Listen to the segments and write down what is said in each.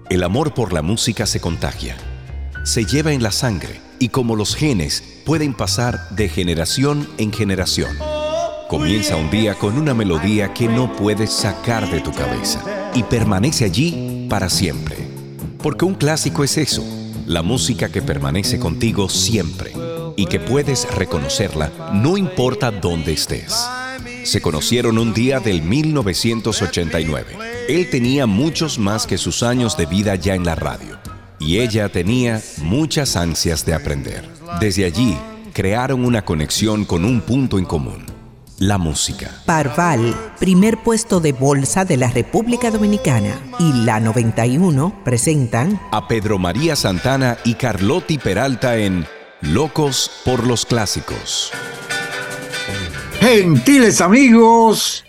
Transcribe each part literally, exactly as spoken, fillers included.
El amor por la música se contagia, se lleva en la sangre y como los genes pueden pasar de generación en generación. Comienza un día con una melodía que no puedes sacar de tu cabeza y permanece allí para siempre. Porque un clásico es eso, la música que permanece contigo siempre y que puedes reconocerla no importa dónde estés. Se conocieron un día del mil novecientos ochenta y nueve. Él tenía muchos más que sus años de vida ya en la radio. Y ella tenía muchas ansias de aprender. Desde allí, crearon una conexión con un punto en común: la música. Parval, primer puesto de bolsa de la República Dominicana, y la noventa y uno presentan a Pedro María Santana y Carlotti Peralta en Locos por los Clásicos. Gentiles amigos,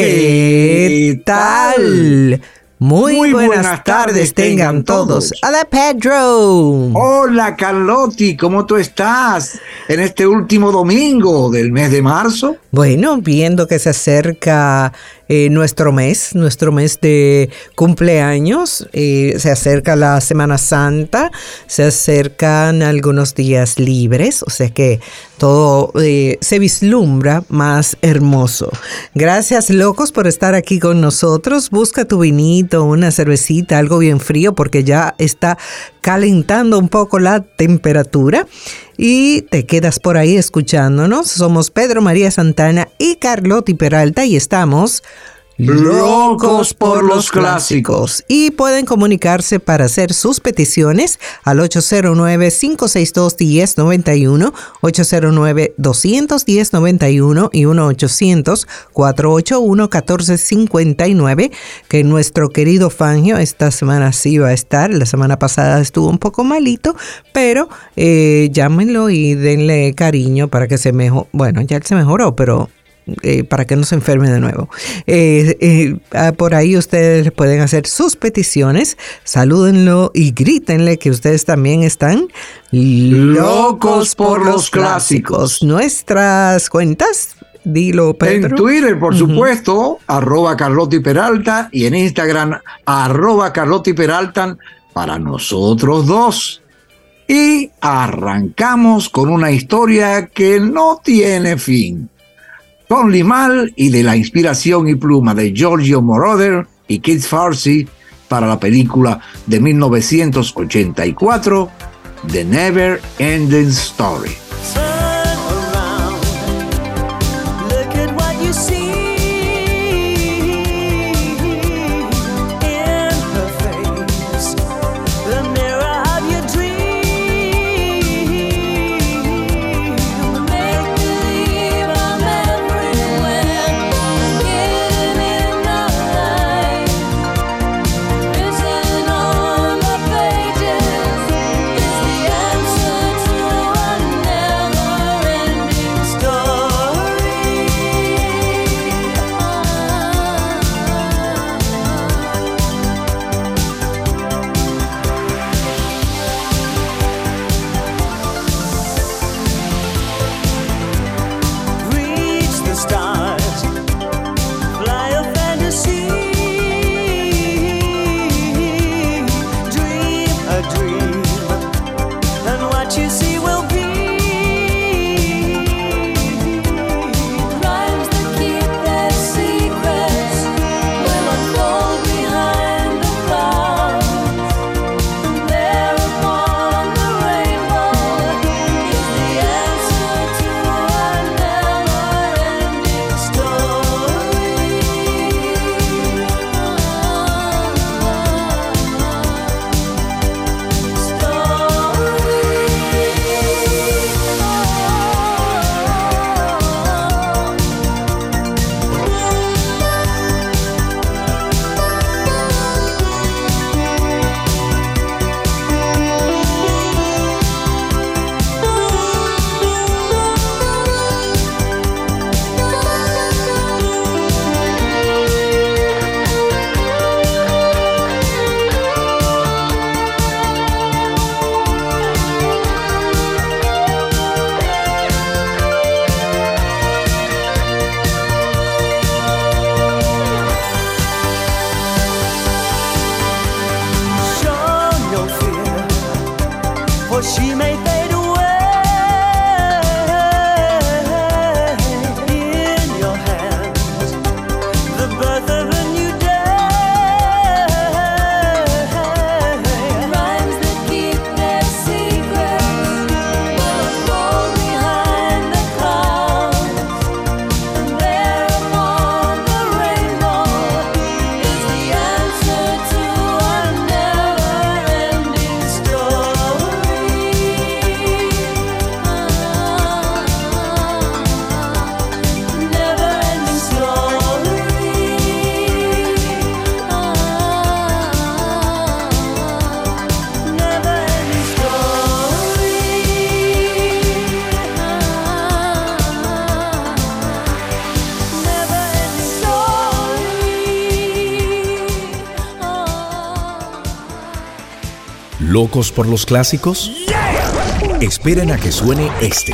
¿qué tal? Muy, Muy buenas, buenas tardes, tardes tengan tengan todos. todos. Hola, Pedro. Hola Carlotti, ¿cómo tú estás en este último domingo del mes de marzo? Bueno, viendo que se acerca eh, nuestro mes, nuestro mes de cumpleaños, eh, se acerca la Semana Santa, se acercan algunos días libres, o sea que todo eh, se vislumbra más hermoso. Gracias, locos, por estar aquí con nosotros. Busca tu vinito, una cervecita, algo bien frío, porque ya está calentando un poco la temperatura. Y te quedas por ahí escuchándonos. Somos Pedro María Santana y Carlotti Peralta y estamos Locos por los Clásicos. Y pueden comunicarse para hacer sus peticiones al ocho cero nueve, cinco seis dos, uno cero nueve uno, ocho cero nueve, dos uno cero, nueve uno y uno ochocientos, cuatrocientos ochenta y uno, catorce cincuenta y nueve, que nuestro querido Fangio esta semana sí va a estar. La semana pasada estuvo un poco malito, pero eh, llámenlo y denle cariño para que se mejore. Bueno, ya él se mejoró, pero Eh, para que no se enferme de nuevo. Eh, eh, por ahí ustedes pueden hacer sus peticiones, salúdenlo y grítenle que ustedes también están locos por los clásicos. Nuestras cuentas, dilo, Pedro. En Twitter, por uh-huh. supuesto, arroba Carlotti Peralta, y en Instagram, arroba Carlotti Peralta, para nosotros dos. Y arrancamos con una historia que no tiene fin. Con Limahl y de la inspiración y pluma de Giorgio Moroder y Keith Farsi para la película de mil novecientos ochenta y cuatro, The Never Ending Story. Never for she may fade away. In your hands, the birth of a new day. Rhymes that keep their secrets will fall behind the clouds, and there upon the rainbow is the answer to our never-ending story. Ah, never-ending story. Ah, never-ending story. ¿Locos por los clásicos? Esperen a que suene este.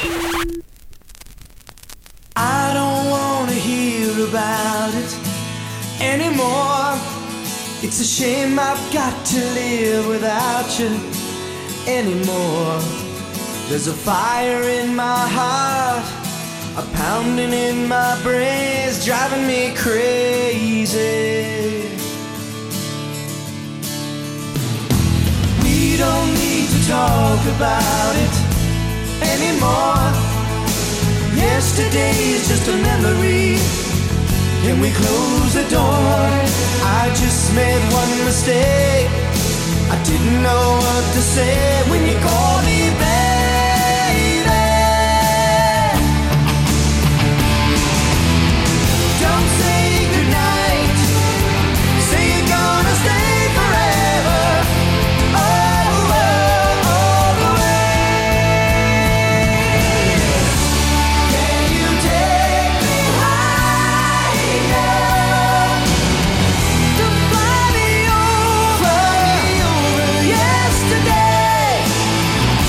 I don't wanna hear about it anymore. It's a shame I've got to live without you anymore. There's a fire in my heart, a pounding in my brains, driving me crazy. We don't need to talk about it anymore. Yesterday is just a memory. Can we close the door? I just made one mistake. I didn't know what to say when you called me baby. Don't say goodnight. Say you're gonna stay forever. Oh, oh, all the way. Can you take me higher to fly me over yesterday?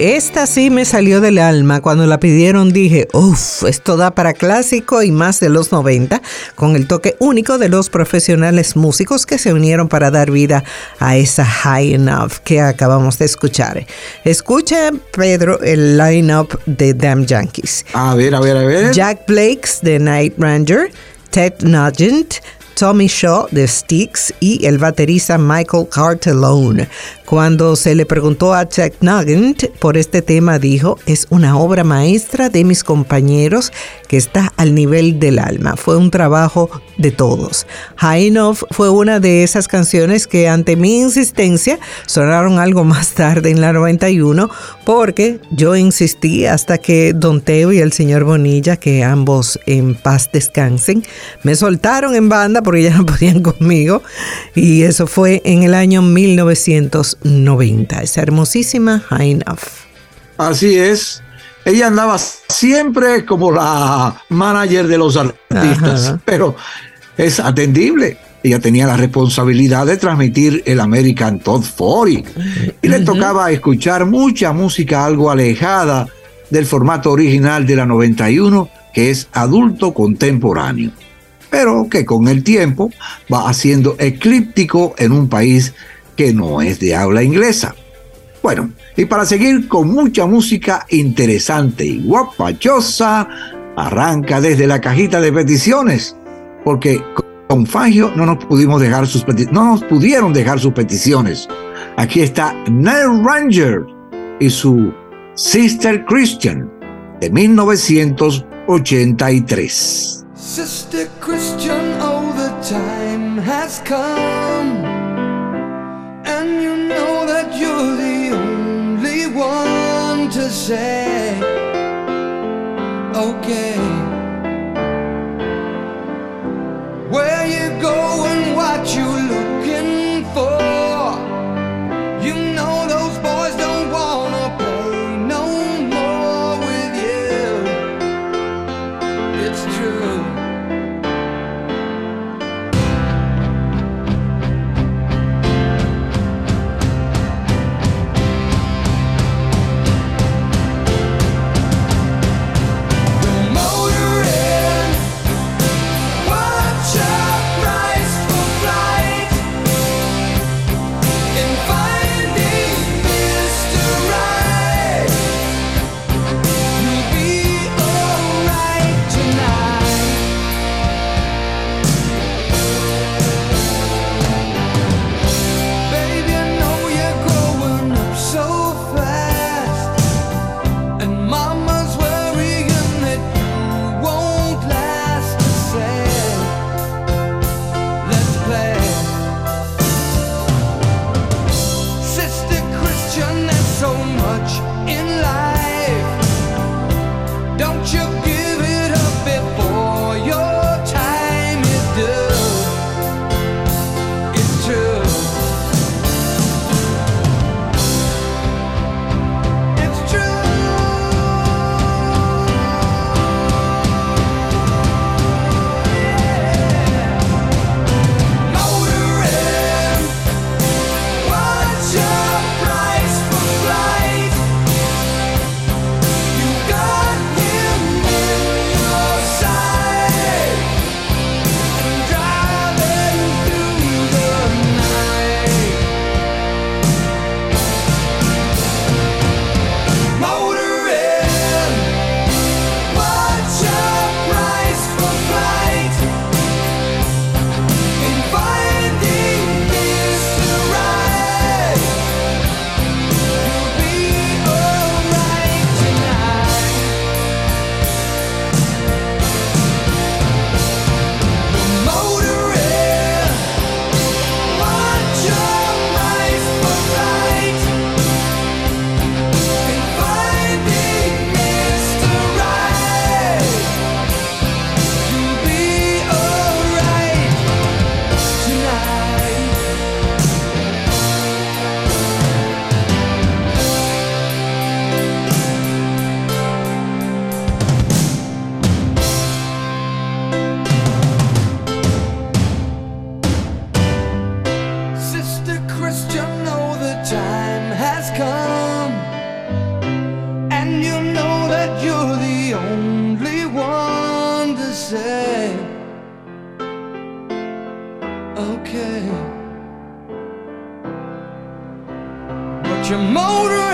Esta sí me salió del alma. Cuando la pidieron dije, uff, esto da para clásico y más de los noventa, con el toque único de los profesionales músicos que se unieron para dar vida a esa High Enough que acabamos de escuchar. Escucha, Pedro, el line-up de Damn Yankees. A ver, a ver, a ver. Jack Blakes de Night Ranger, Ted Nugent, Tommy Shaw de Styx y el baterista Michael Cartellone. Cuando se le preguntó a Jack Nugent por este tema, dijo, es una obra maestra de mis compañeros que está al nivel del alma. Fue un trabajo de todos. High Enough fue una de esas canciones que ante mi insistencia sonaron algo más tarde en la noventa y uno, porque yo insistí hasta que Don Teo y el señor Bonilla, que ambos en paz descansen, me soltaron en banda porque ya no podían conmigo, y eso fue en el año mil novecientos noventa. Esa hermosísima High Enough. Así es. Ella andaba siempre como la manager de los artistas, Ajá. pero es atendible. Ella tenía la responsabilidad de transmitir el American Top cuarenta y le uh-huh. tocaba escuchar mucha música algo alejada del formato original de la noventa y uno, que es adulto contemporáneo, pero que con el tiempo va haciendo eclíptico en un país que no es de habla inglesa. Bueno, y para seguir con mucha música interesante y guapachosa, arranca desde la cajita de peticiones, porque con Fangio no nos pudimos dejar sus peti- no nos pudieron dejar sus peticiones. Aquí está Night Ranger y su Sister Christian de mil novecientos ochenta y tres. Sister Christian, oh, the time has come, and you know that you're the only one to say, okay, where you going, what you looking for, you know those boys don't wanna play no more with you, it's true. Motor okay. But your motor